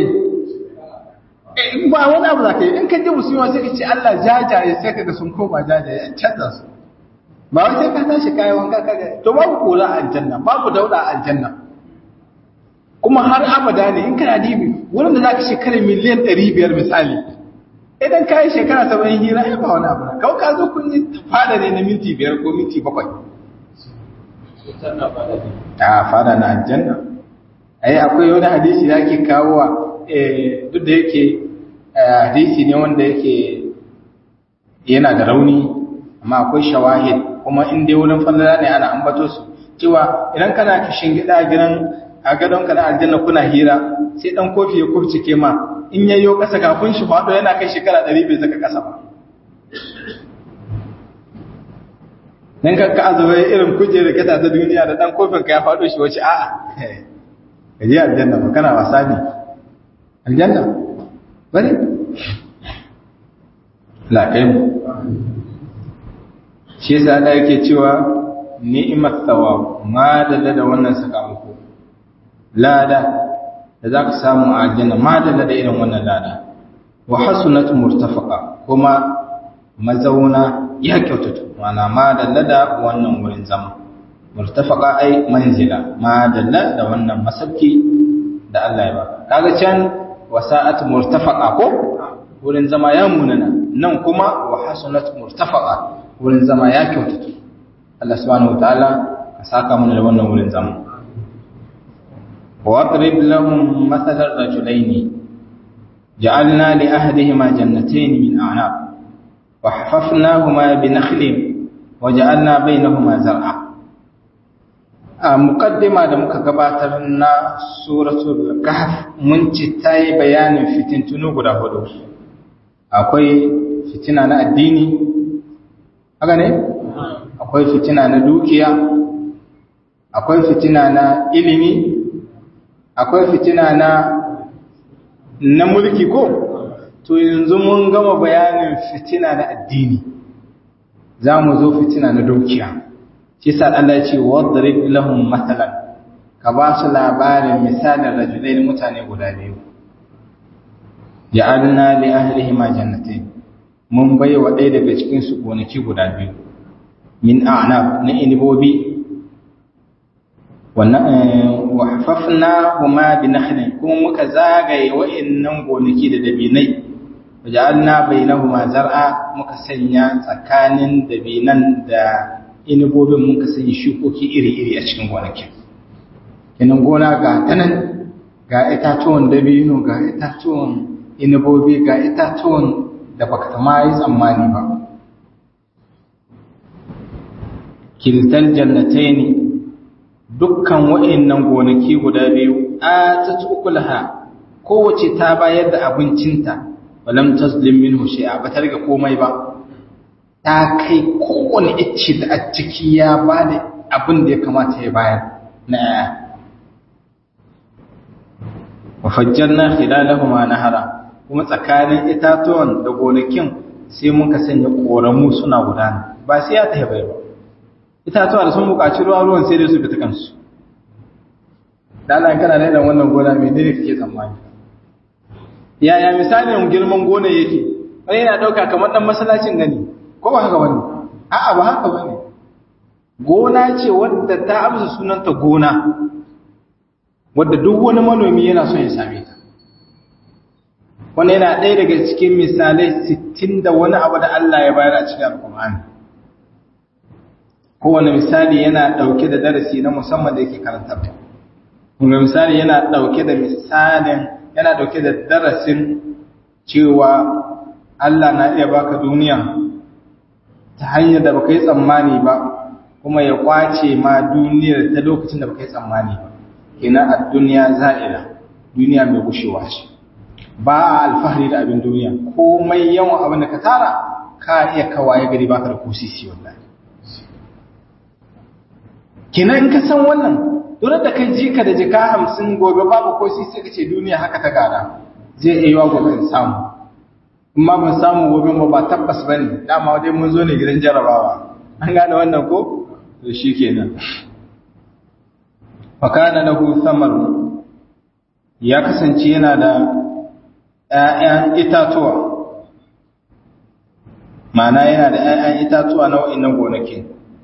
ba wani abu za ka yi in ka ji musulma sai ka ce Allah jajaye sai ka ga sun koma jajaye an canza su ba wai sai ka tashi kayan wanka ka ga to babu kula a aljanna babu dauda a aljanna kuma har abada ne in kana dibi wurin da za ka shekara miliyan ɗari biyar misali idan ka yi shekara saba'in hira ya ba wani abu na kawai ka zo kun yi fada ne na minti biyar ko minti bakwai a fada na aljanna ai akwai wani hadisi da ake kawowa duk da yake hadisi ne wanda yake yana da rauni amma akwai shawahid kuma in dai wurin fallala ne ana ambato su cewa idan kana kishin gida gidan a gadon ka na aljanna kuna hira sai dan kofi ya kurcike ma in yayyo kasa kafin shi fado yana kai shekara ɗari bai saka kasa ba dan ka ka azubai irin kujere ka ta duniya da dan kofin ka ya fado shi wace a'a kaje aljanna ba kana wasa ne aljanna bari la kai mu shi yasa da yake cewa ni'mat thawab ma dalla da wannan sakamako lada da zaka samu a aljanna ma dalla da irin wannan lada wa hasunat murtafaqa kuma mazauna ya kyautata wana ma dalla da wannan wurin zama murtafaqa ai manzila ma dalla da wannan masauki da Allah ya baka kaga can wasa'at murtafaqa ko wurin zama ya munana nan kuma wa hasunat murtafaqa wurin zama ya kyautatu. Allah subhanahu wataala ka saka mana da wannan wurin zama. واضرب لهم مثل الرجلين جعلنا لأحدهما جنتين من أعناب وحففناهما بنخل وجعلنا بينهما زرعا. مقدمة da muka gabatar na suratul kahf mun ci tayi bayanin fitintunu guda hudu. Akwai fitina na addini, haka ne? Akwai fitina na dukiya, akwai fitina na ilimi, akwai fitina na na mulki ko. To yanzu mun gama bayanin fitina na addini, za mu zo fitina na dukiya. Shi sa Allah ya ce wadrib lahum mathalan, ka ba su labarin misalin rajulain mutane guda biyu. Ja'alna li ahlihima jannatain, mun bai wa ɗaya daga cikin su gonaki guda biyu min a'nab na inibobi, wannan wa hafafnahuma bi nakhlin, kuma muka zagaye wa'annan gonaki da dabinai. Waja'alna bainahuma zar'a, muka sanya tsakanin dabinan da inibobin muka sanya shukoki iri-iri a cikin gonakin. Kenan gona ga tanan, ga itatuwan dabino, ga itatuwan inibobi, ga itatuwan da baka ta yi tsammani ba. Kiltal jannataini, dukkan wa'annan gonaki guda biyu atat ukulaha, kowace ta bayar da abincinta, walam taslim minhu shay'a, ba ta riga komai ba. Ta kai kowane icce da a ciki ya bada abin da ya kamata ya bayar na aya. Wa fajjarna khilalahuma nahara, kuma tsakanin itatuwan da gonakin sai muka sanya koramu suna gudana. Ba sai ya tafi bai ba. Itatuwa da sun buƙaci ruwa, ruwan sai dai su bi ta kansu. Da Allah kana da wannan gona mai ne kake tsammani? Yaya misalin girman gona yake? Wani yana dauka kamar dan masallacin gani, ko ba haka bane? A'a ba haka bane. Gona ce wadda ta amsa sunanta gona, wadda duk wani manomi yana son ya same ta. Wannan yana ɗaya daga cikin misalai sittin da wani abu da Allah ya bayar a cikin Al-Qur'ani. Kowane misali yana ɗauke da darasi na musamman da yake karantar. Kuma misali yana ɗauke da misalin, yana ɗauke da darasin cewa Allah na iya baka duniya ta hanyar da baka yi tsammani ba, kuma ya kwace ma duniyar ta lokacin da baka yi tsammani ba. Kenan a duniya za'ila, duniya mai gushewa ce. Ba a alfahari da abin duniya, komai yawan abin da ka tara ka iya kawaye gari baka da kusisi wallahi. Kenan in ka san wannan, dole da kai jika da jika hamsin gobe babu ko sai ka ce duniya haka ta gada, zai iya yiwa gobe in samu. Amma ban samu gobe ba ba tabbas bane, dama dai mun zo ne gidan jarabawa. An gane wannan ko? To shikenan. Fa kana lahu thamar, ya kasance yana da ƴaƴan itatuwa. Ma'ana yana da ƴaƴan itatuwa na wa'annan gonakin.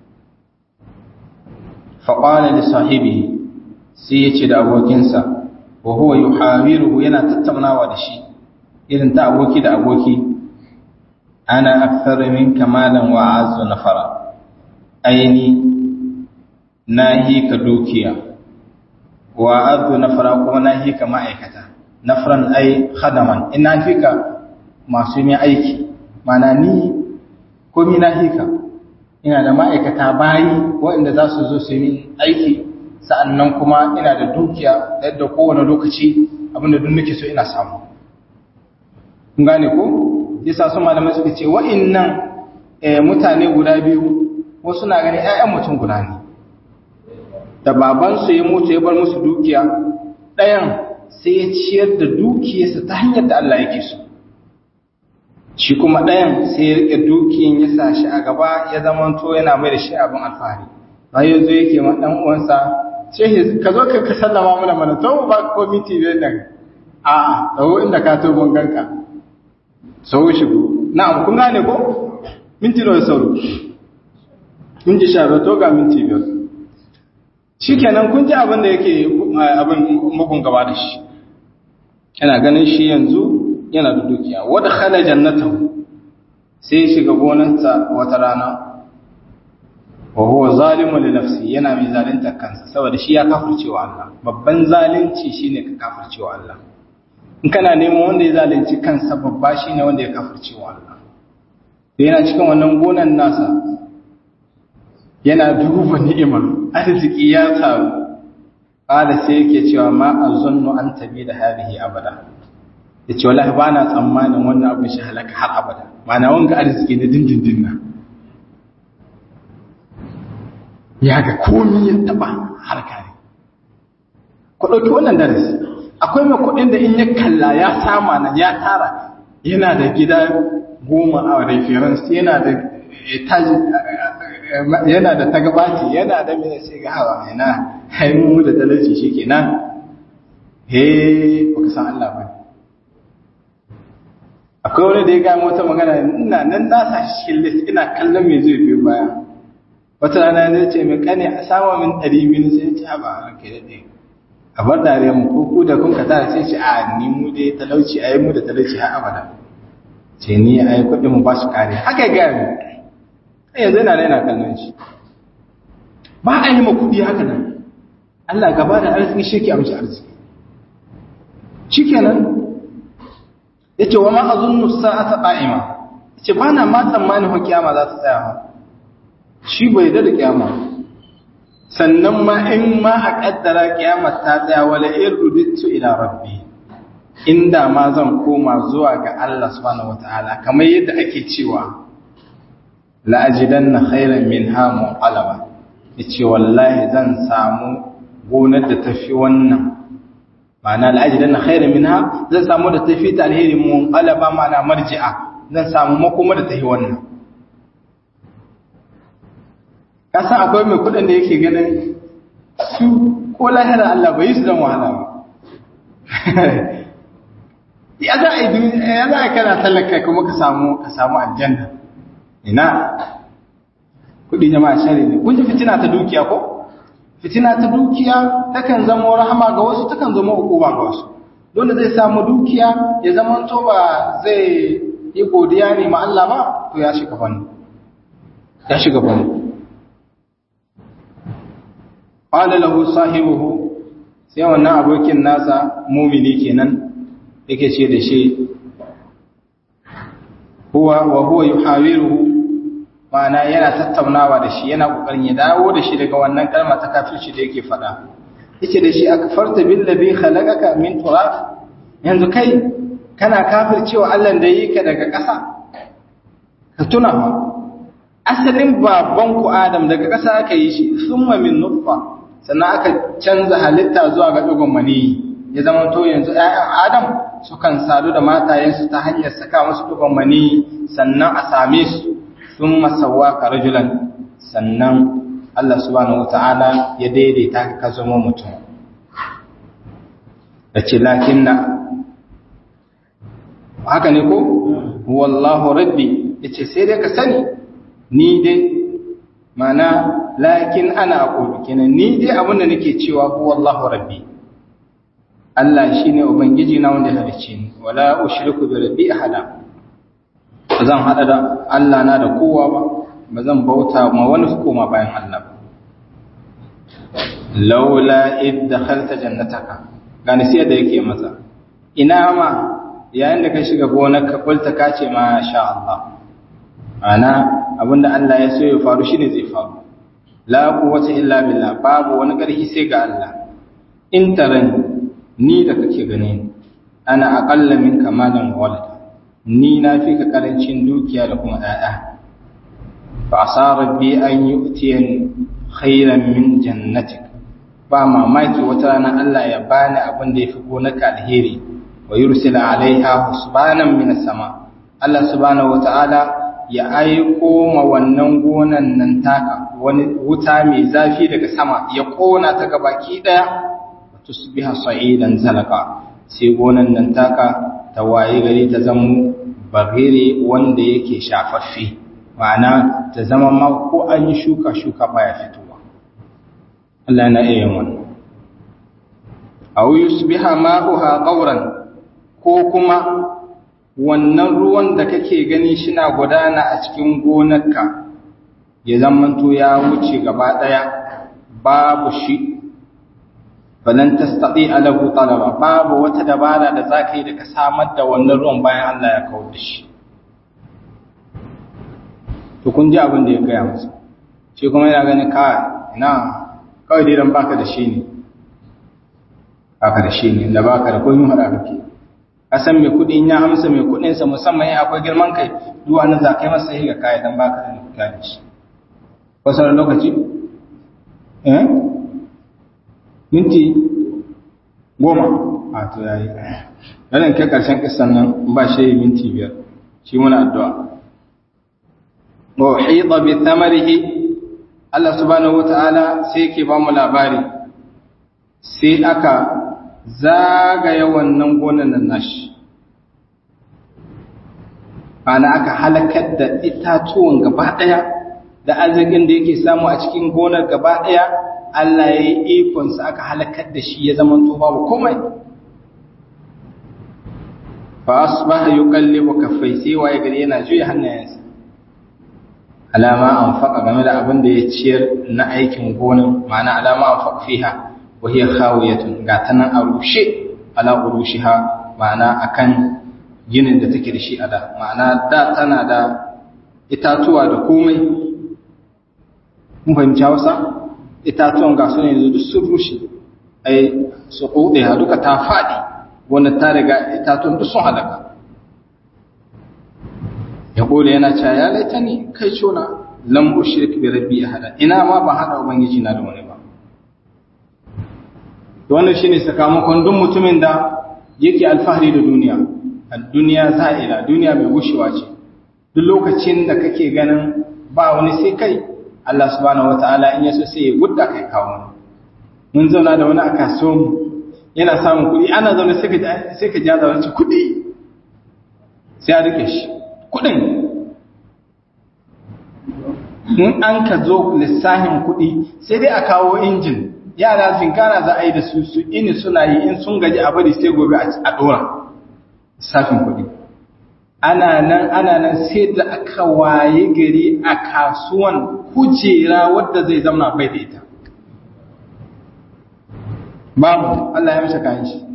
Fa qala li sahibihi, sai ya ce da abokinsa, wa huwa yuhawiruhu, yana tattaunawa da shi irin ta aboki da aboki, ana akthar minka malan wa azzu nafara, aini nahi ka dukiya, wa azzu nafara kuma nahi ka ma'aikata. Nafran ai khadaman, ina fika masu yin aiki, mana ni komi nahi ka, ina da ma'aikata bayi waɗanda za su zo su yi aiki, sa'annan kuma ina da dukiya yadda kowane lokaci abinda duk nake so ina samu. Kun gane ko? Yasa su malamai suka ce wa'annan mutane guda biyu wasu na gani ƴaƴan mutum guda ne. Da baban su ya mutu ya bar musu dukiya, ɗayan sai ya ciyar da dukiyarsa ta hanyar da Allah yake so. Shi kuma ɗayan sai ya rike dukiyan ya sa shi a gaba, ya zamanto yana mai da shi abin alfahari. Sai yanzu yake ma dan uwansa, "Shehi ka zo ka sallama mana mana, to ba ko minti biyar nan." A'a, dawo inda ka to mun ganka. Sau shigo. Na'am, kun gane ko? Minti nawa sauro. Kun ji sha to ga minti biyar. Shikenan kun ji abin da yake abin mugun gaba da shi. Yana ganin shi yanzu yana da dukiya. Wada khala jannatahu, sai shiga gonarsa wata rana. wa huwa zalimun li nafsi yana mai zalunta kansa saboda shi ya kafircewa Allah babban zalunci shine ka kafircewa Allah in kana neman wanda ya zalunci kansa babba shine wanda ya kafircewa Allah yana cikin wannan gonan nasa yana duba ni'ima arziki ya taru ala sai yake cewa ma azunnu an tabi da hadihi abada yace wallahi bana tsammanin wannan abin shi halaka har abada mana wanga arziki ne dindindin na ya ga komai ya taba harka ne ku dauki wannan darasi akwai mai kudin da in ya kalla ya sama nan ya tara yana da gida goma a reference yana da etaji yana da tagabaci yana da mai sai ga hawa yana haimu da talaci shikenan he baka san Allah ba akwai wani da ya ga wata magana ina nan na sa shi cikin list ina kallon me zai biyo baya wata rana zai ce mai kane a sama min ɗari biyu sai ya ce ba ranke da ɗaya a bar dare mu ko ku da kun ka tara sai ce a ni mu dai talauci ayi mu da talauci har abada ce ni ayi kuɗin mu ba su kare haka ga mu yanzu yana raina kallon shi ba a yi ma kuɗi haka nan Allah gaba da arziki shi ke amshi arziki shi kenan ya ce wa ma a zunnu sa'ata ƙa'ima ya ce ba na ma tsammanin ho kiyama za ta tsaya shi bai da kiyama sannan ma in ma a ƙaddara kiyama ta tsaya wala in rudittu ila rabbi inda ma zan koma zuwa ga Allah subhanahu wataala kamar yadda ake cewa la'ajidanna khairan minha munqalaba yace wallahi zan samu gonar da tafi wannan ma'ana la'ajidanna khairan minha zan samu da tafi ta alheri munqalaba ma'ana marji'a zan samu makoma da tafi wannan kasan akwai mai kudin da yake ganin su ko lahira Allah bai su da wahala ba ya za a yi ya za a kana talaka kuma ka samu ka samu aljanna ina kudi jama'a shari ne kun ji fitina ta dukiya ko fitina ta dukiya takan zama rahama ga wasu takan zama hukuma ga wasu dole zai samu dukiya ya zama to ba zai yi godiya ne ma Allah ba to ya shiga bane ya shiga bane qala lahu sahibuhu sai wannan abokin nasa mumini kenan yake ce da shi huwa wa huwa yuhawiruhu ma'ana yana tattaunawa da shi yana kokarin ya dawo da shi daga wannan kalma ta kafirci da yake faɗa yace da shi akfarta billazi khalaqaka min turab yanzu kai kana kafircewa Allah da yake daga ƙasa ka tuna fa asalin baban ku Adam daga ƙasa aka yi shi summa min nutfa sannan aka canza halitta zuwa ga dugun mani ya zama to yanzu ƴaƴan Adam sukan sadu da matayensu ta hanyar saka musu dugun mani sannan a same su sun masawa ka rajulan sannan Allah subhanahu wata'ala ya daidaita ka zama mutum da ce lakin na haka ne ko wallahu rabbi ya ce sai dai ka sani ni dai mana lakin ana aqulu kenan ni dai abinda nake cewa ko wallahu rabbi Allah shine ubangiji na wanda ya halicce ni wala ushriku bi rabbi ahada ba zan haɗa da Allah na da kowa ba ba zan bauta ma wani koma bayan Allah ba laula id dakhalta jannataka ga nasiya da yake masa ina ma yayin da ka shiga gonar ka kulta ka ce ma sha Allah ana abinda Allah ya so ya faru shine zai faru la quwwata illa billah babu wani ƙarfi sai ga Allah in taran ni da kake gane ana aqalla min kamalan walad ni na fi ka karancin dukiya da kuma ɗaya fa asa rabbi an yu'tiyan khairan min jannatik ba mamaki wata rana Allah ya bani abin da yafi gonaka alheri wa yursila alaiha husbanan min sama Allah subhanahu wataala ya aiko ma wannan gonan nan taka wani wuta mai zafi daga sama ya kona ta gabaki daya tusbiha sa'idan zalaka sai gonan nan taka ta waye gari ta zama bagire wanda yake shafaffe ma'ana ta zama ma ko an yi shuka shuka baya fitowa Allah yana iya wannan aw yusbiha ma'uha qawran ko kuma wannan ruwan da kake gani shina gudana a cikin gonarka ya zamanto ya wuce gaba daya babu shi falan tastati alahu talaba babu wata dabara da zaka yi da ka samar da wannan ruwan bayan Allah ya kawo da shi to kun ji abin da ya gaya masa shi kuma yana ganin ka ina kawai dai dan baka da shi ne baka da shi ne da baka da komai hada kake kasan mai kudi in ya amsa mai kudin sa musamman in akwai girman kai duk wani zakai masa sai ga kai dan baka da kudi shi wasan lokaci eh minti goma a to yayi dan kai karshen kissan nan ba shi minti biyar shi muna addu'a wa hida bi thamarihi Allah subhanahu wataala sai yake ba mu labari sai aka zagaya wannan gonan nan nashi ana aka halakar da itatuwan gaba daya da arzikin da yake samu a cikin gonar gaba daya Allah ya yi ikon sa aka halakar da shi ya zama to babu komai fa asbaha yuqallibu kaffai sai waye gari yana juya hannayensa alama anfaqa game da abin da ya ciyar na aikin gonan ma'ana alama anfaqa fiha wa hiya khawiyatun ga tanan a rushe ala urushiha ma'ana akan ginin da take da shi a da ma'ana da tana da itatuwa da komai mun fahimci Hausa itatuwan ga su ne yanzu duk sun rushe ai su kuɗe ha duka ta faɗi wanda ta riga itatuwan duk sun halaka ya kole yana cewa ya laita ni kai cona lam ushrik bi rabbi ahada ina ma ban hada ubangiji na da wani ba to wannan shine sakamakon duk mutumin da yake alfahari da duniya ad-dunya za'ila duniya mai gushewa ce duk lokacin da kake ganin ba wani sai kai Allah subhanahu wataala in yaso sai ya gudda kai kawo mun zauna da wani a kasuwan yana samun kuɗi ana zaune sai ka sai ka ja da wani kuɗi sai a rike shi kuɗin in an ka zo lissahin kuɗi sai dai a kawo injin yara zinkana za a yi da su su ini suna yi in sun gaji a bari sai gobe a ɗora lissafin kuɗi ana nan ana nan sai da aka waye gari a kasuwan kujera wadda zai zama bai da ita babu Allah ya mishi kayan shi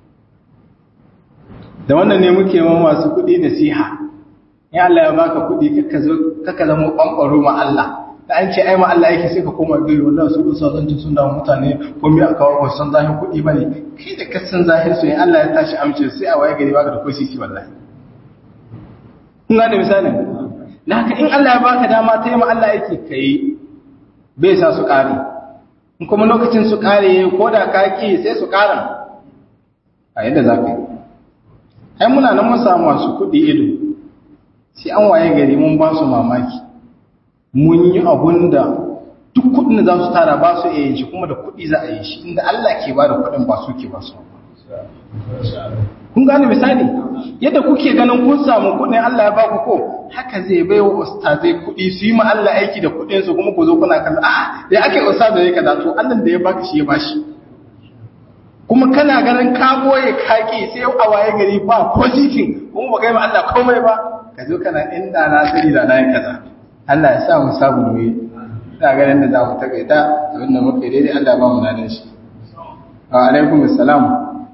da wannan ne muke ma masu kuɗi nasiha in Allah ya baka kuɗi kaka zo kaka zama ɓanɓaro ma Allah da an ce ai ma Allah yake sai ka koma gari wallahi su dusa zan ci sun da mutane ko me aka kawo san zahin kuɗi bane kai da kasan zahir su in Allah ya tashi amince sai a waye gari baka da koshi shi wallahi kun ga da misali da haka in Allah ya baka dama ta yi ma Allah yake kai bai sa su ƙare in kuma lokacin su ƙare ko da ka ki sai su ƙara a yadda za ka yi ai muna nan mun samu masu kuɗi ido sai an waye gari mun ba su mamaki mun yi abun da duk kuɗin da za su tara ba su iya yin shi kuma da kuɗi za a yi shi inda Allah ke ba da kuɗin ba su ke ba su kun gane misali yadda kuke ganin kun samu kuɗin Allah ya ba ku ko haka zai bai wa ustazai kuɗi su yi ma Allah aiki da kuɗin su kuma ku zo kuna kallon a da ake ustaz da ya kaza to Allah da ya baka shi ya bashi kuma kana ganin ka boye kaki sai a waye gari ba ko jikin kuma ba kai ma Allah komai ba ka zo kana inda na sani da na yi kaza Allah ya sa mu sabu mu yi ina ganin da za mu takaita abin da muke daidai Allah ba mu nan shi wa alaikum assalam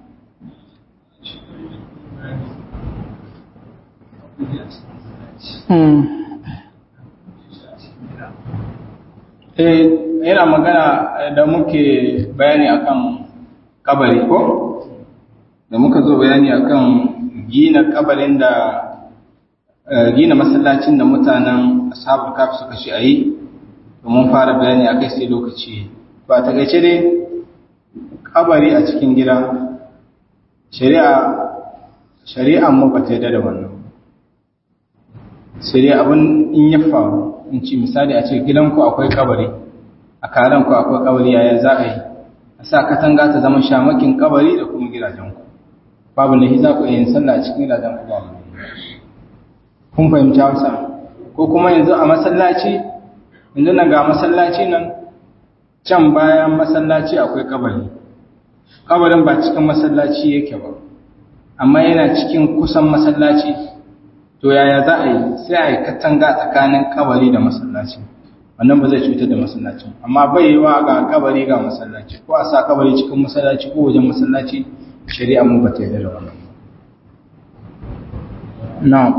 hmm eh yana magana da muke bayani akan kabari ko da muka zo bayani akan gina kabarin da gina masallacin da mutanen ashabul kafi suka shi ayi mun fara bayani akai sai lokaci ba ta gace dai kabari a cikin gida shari'a shari'an mu ba ta yarda da wannan sai dai abin in ya faru in ci misali a ce gidanku akwai kabari a karanku akwai kabari yaya za a yi a sa katanga ta zama shamakin kabari da kuma gidajenku babu lahi za ku yin sallah a cikin gidajenku babu kun fahimci hausa ko kuma yanzu a masallaci yanzu nan ga masallaci nan can bayan masallaci akwai kabari kabarin ba cikin masallaci yake ba amma yana cikin kusan masallaci to yaya za a yi sai a yi katanga tsakanin kabari da masallaci wannan ba zai cutar da masallacin. Amma bai yi wa ga kabari ga masallaci ko a sa kabari cikin masallaci ko wajen masallaci, shari'a mu ba ta yarda da wannan. Na'am.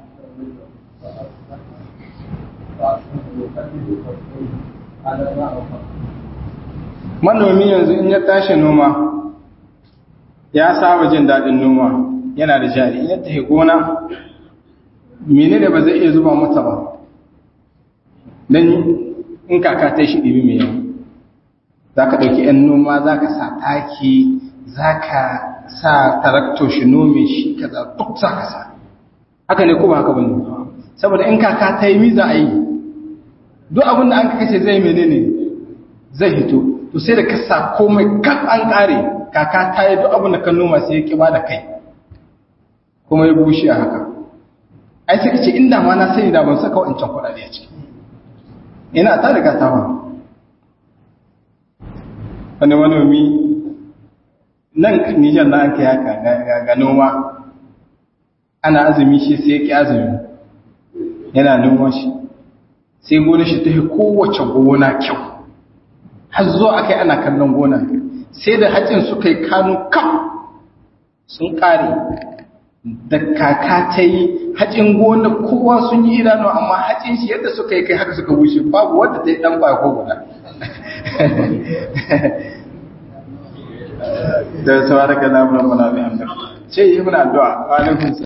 Manomi yanzu in ya tashi noma, ya saba jin daɗin noma, yana da jari, in ya tafi gona, mene da ba zai iya zuba mata ba, don in kaka ta shi ɗibi mai yau, za ka ɗauki ‘yan noma, za ka sa taki, za ka sa tarakto shi nome shi, ka za duk za ka sa. Haka ne ko ba haka ba ne? Saboda in kaka ta yi mi za a yi, duk abin da an kashe zai mene ne zai hito, to sai da ka sa komai kan an ƙare, kaka ta yi duk abin da kan noma sai ya ƙiba da kai, kuma ya bushe a haka. Ai sai ka ce inda ma na sani da ban saka wancan kuɗaɗe a ciki. Ina ta riga ta ba. Wani manomi nan Nijar na an kai haka ga noma, ana azumi shi sai ya ƙi azumi, yana noma shi, sai gona shi ta yi kowace gona kyau, har zuwa aka yi ana kallon gona, sai da hajjin suka yi kanu kam sun ƙare. Da kaka ta yi hacin gona kowa sun yi idanu, amma hacin shi yadda suka yi kai haka suka wuce, babu wadda ta yi ɗan ba ko guda. Da sauran ka zaɓi na muna mai amsa. Ce yi muna addu'a, wa alaikun